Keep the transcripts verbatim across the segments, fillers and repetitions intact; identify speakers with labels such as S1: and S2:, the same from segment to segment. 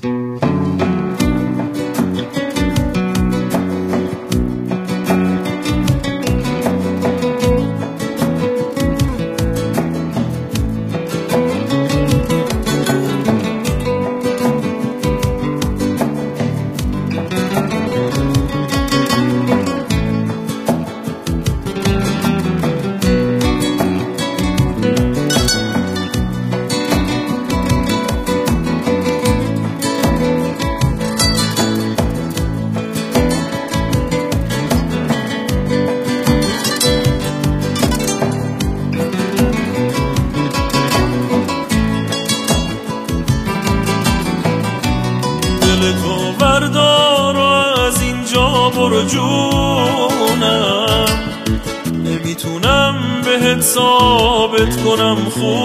S1: دل تو بردار و از اینجا برو جونم، نمیتونم بهت ثابت کنم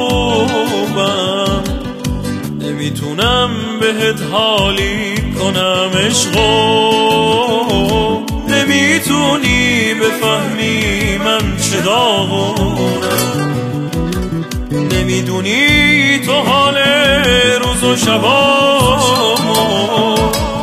S1: خوبم، نمیتونم بهت حالی کنم عشقو، نمیتونی بفهمی من چه داغونم، نمیدونی تو حال روز و شبامو،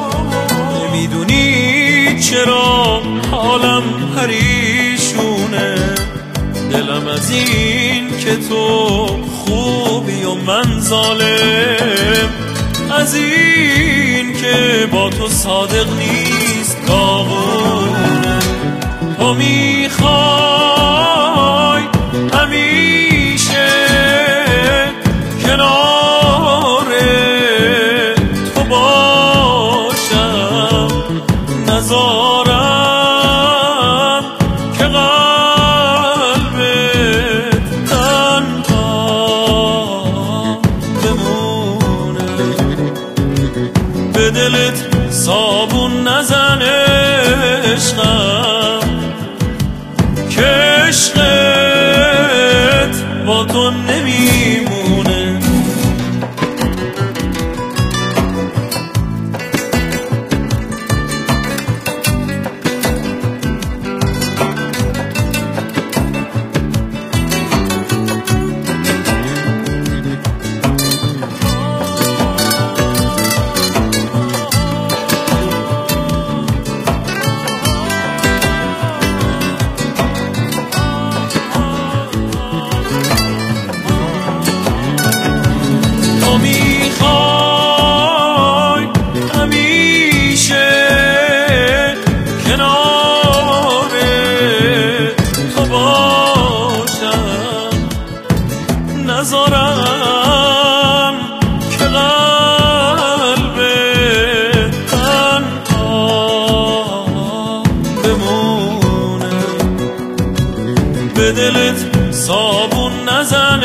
S1: نمیدونی چرا حالم پریشونه، دلم از این که تو خوبی و من ظالم، از این که با تو صادق نیست داغونه. تو میخوای همیشه کنار تو باشم، نذارم که قلبت تنها بمونه، به دلت صابون نزن عشقم که عشقت با تو نمیمونه. میخوای همیشه کنار تو باشم، نذارم که قلبت تنها بمونه، به دلت صابون نزن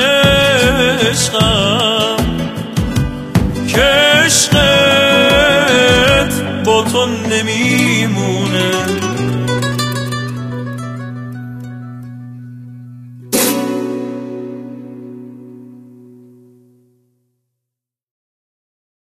S1: عشقم که عشقت با تو نمیمونه.